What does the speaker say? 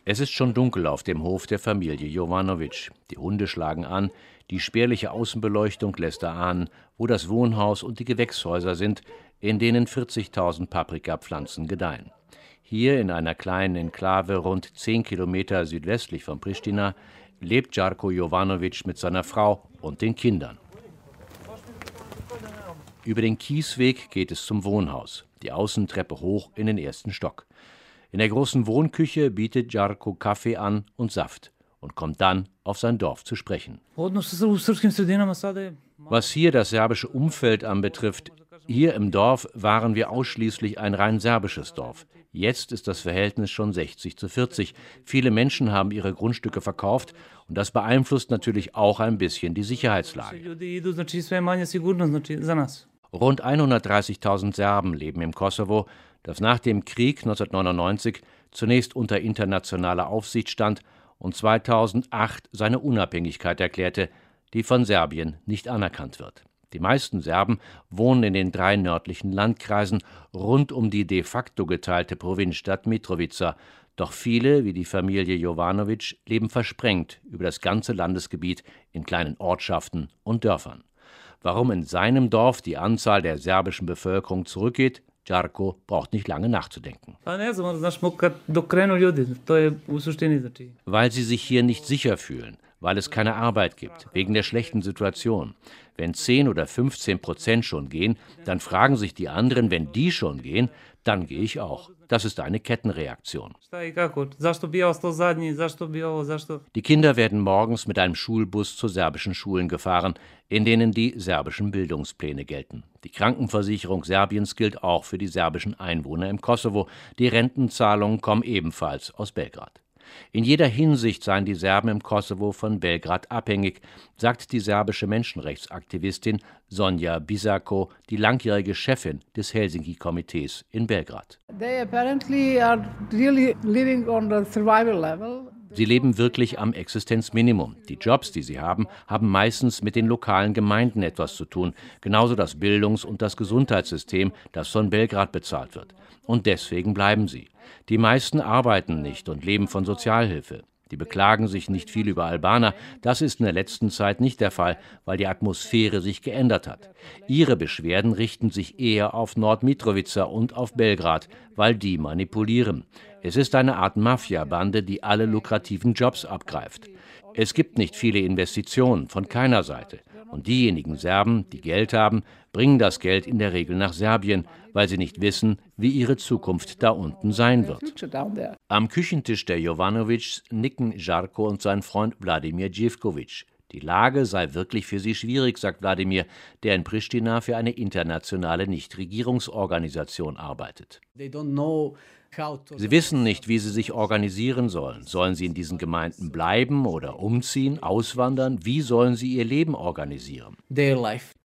Es ist schon dunkel auf dem Hof der Familie Jovanovic. Die Hunde schlagen an, die spärliche Außenbeleuchtung lässt erahnen, wo das Wohnhaus und die Gewächshäuser sind, in denen 40.000 Paprikapflanzen gedeihen. Hier in einer kleinen Enklave rund 10 Kilometer südwestlich von Pristina lebt Žarko Jovanovic mit seiner Frau und den Kindern. Über den Kiesweg geht es zum Wohnhaus, die Außentreppe hoch in den ersten Stock. In der großen Wohnküche bietet Žarko Kaffee an und Saft und kommt dann auf sein Dorf zu sprechen. Was hier das serbische Umfeld anbetrifft, hier im Dorf waren wir ausschließlich ein rein serbisches Dorf. Jetzt ist das Verhältnis schon 60:40. Viele Menschen haben ihre Grundstücke verkauft und das beeinflusst natürlich auch ein bisschen die Sicherheitslage. Rund 130.000 Serben leben im Kosovo, das nach dem Krieg 1999 zunächst unter internationaler Aufsicht stand und 2008 seine Unabhängigkeit erklärte, die von Serbien nicht anerkannt wird. Die meisten Serben wohnen in den 3 nördlichen Landkreisen rund um die de facto geteilte Provinzstadt Mitrovica. Doch viele, wie die Familie Jovanovic, leben versprengt über das ganze Landesgebiet in kleinen Ortschaften und Dörfern. Warum in seinem Dorf die Anzahl der serbischen Bevölkerung zurückgeht, Žarko braucht nicht lange nachzudenken. Weil sie sich hier nicht sicher fühlen, weil es keine Arbeit gibt, wegen der schlechten Situation. Wenn 10 oder 15% schon gehen, dann fragen sich die anderen, wenn die schon gehen, dann gehe ich auch. Das ist eine Kettenreaktion. Die Kinder werden morgens mit einem Schulbus zu serbischen Schulen gefahren, in denen die serbischen Bildungspläne gelten. Die Krankenversicherung Serbiens gilt auch für die serbischen Einwohner im Kosovo. Die Rentenzahlungen kommen ebenfalls aus Belgrad. In jeder Hinsicht seien die Serben im Kosovo von Belgrad abhängig, sagt die serbische Menschenrechtsaktivistin Sonja Bisako, die langjährige Chefin des Helsinki-Komitees in Belgrad. Sie leben wirklich am Existenzminimum. Die Jobs, die sie haben, haben meistens mit den lokalen Gemeinden etwas zu tun, genauso das Bildungs- und das Gesundheitssystem, das von Belgrad bezahlt wird. Und deswegen bleiben sie. Die meisten arbeiten nicht und leben von Sozialhilfe. Die beklagen sich nicht viel über Albaner. Das ist in der letzten Zeit nicht der Fall, weil die Atmosphäre sich geändert hat. Ihre Beschwerden richten sich eher auf Nordmitrovica und auf Belgrad, weil die manipulieren. Es ist eine Art Mafia-Bande, die alle lukrativen Jobs abgreift. Es gibt nicht viele Investitionen von keiner Seite. Und diejenigen Serben, die Geld haben, bringen das Geld in der Regel nach Serbien, weil sie nicht wissen, wie ihre Zukunft da unten sein wird. Am Küchentisch der Jovanovics nicken Žarko und sein Freund Vladimir Živković. Die Lage sei wirklich für sie schwierig, sagt Vladimir, der in Pristina für eine internationale Nichtregierungsorganisation arbeitet. Sie wissen nicht, wie sie sich organisieren sollen. Sollen sie in diesen Gemeinden bleiben oder umziehen, auswandern? Wie sollen sie ihr Leben organisieren?